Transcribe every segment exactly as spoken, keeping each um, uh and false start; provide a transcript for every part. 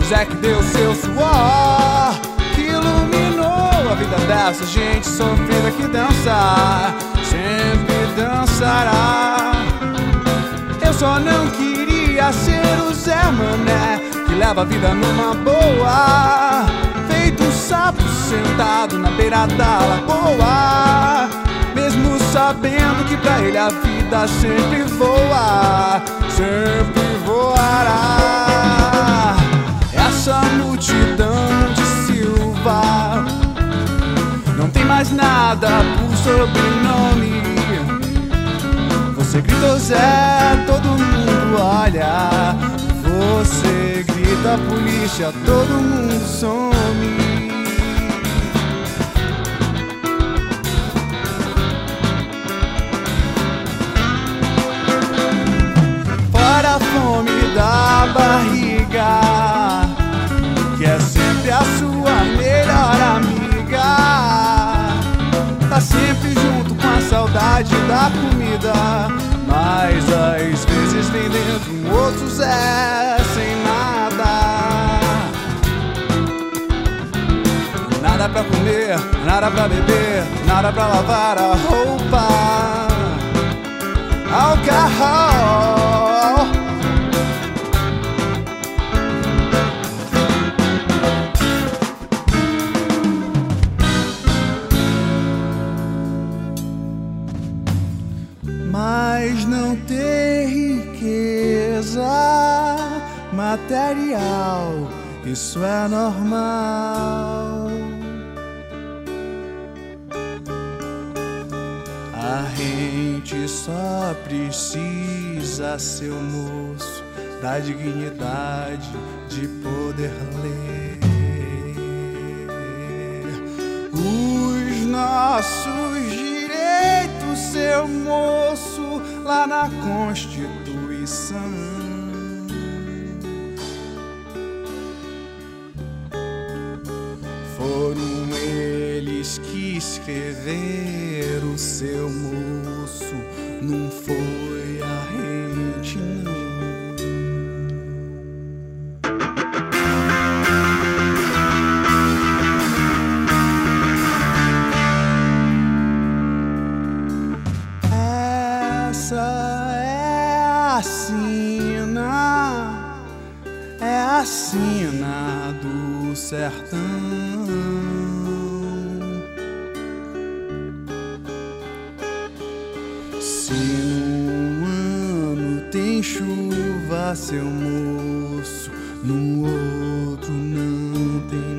José que deu seu suor, que iluminou a vida dessa gente sofrida que dança, sempre dançará. Eu só não queria ser o Zé Mané, que leva a vida numa boa, feito um sapo sentado na beira da lagoa, mesmo sabendo que pra ele a vida sempre voa, sempre voará. Essa multidão de Silva não tem mais nada por sobrenome. Você gritou Zé, todo mundo olha. Você grita polícia, todo mundo some. Fora a fome da barriga, que é sempre a sua melhor amiga, tá sempre junto com a saudade da comida, mas às vezes vem dentro um outro Zé sem nada. Nada pra comer, nada pra beber, nada pra lavar a roupa. Alcohol. Mas não ter riqueza material, isso é normal. A gente só precisa, seu moço, da dignidade de poder ler os nossos direitos, seu moço, lá na Constituição. Foram eles que escreveram, seu moço, não foi a gente não. Essa é a sina, é a sina do sertão. Se num ano tem chuva, seu moço, no outro não tem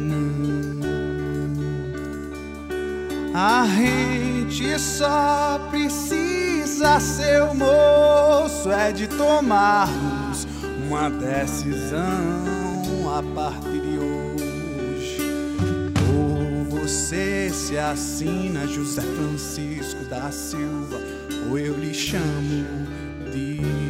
não. A gente só precisa, seu moço, é de tomarmos uma decisão a partir de hoje. Ou você se assina José Francisco da Silva, ou eu lhe chamo de